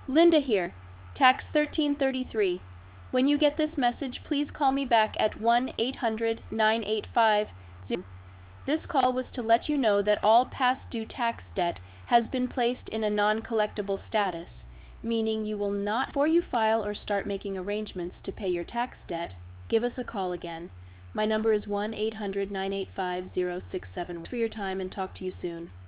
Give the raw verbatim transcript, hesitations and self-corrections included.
Linda here, Tax thirteen thirty-three. When you get this message, please call me back at one eight hundred, nine eight five, zero. This call was to let you know that all past due tax debt has been placed in a non-collectible status, meaning you will not, before you file or start making arrangements to pay your tax debt, give us a call again. My number is one eight hundred, nine eight five, zero six seven. Thanks for your time and talk to you soon.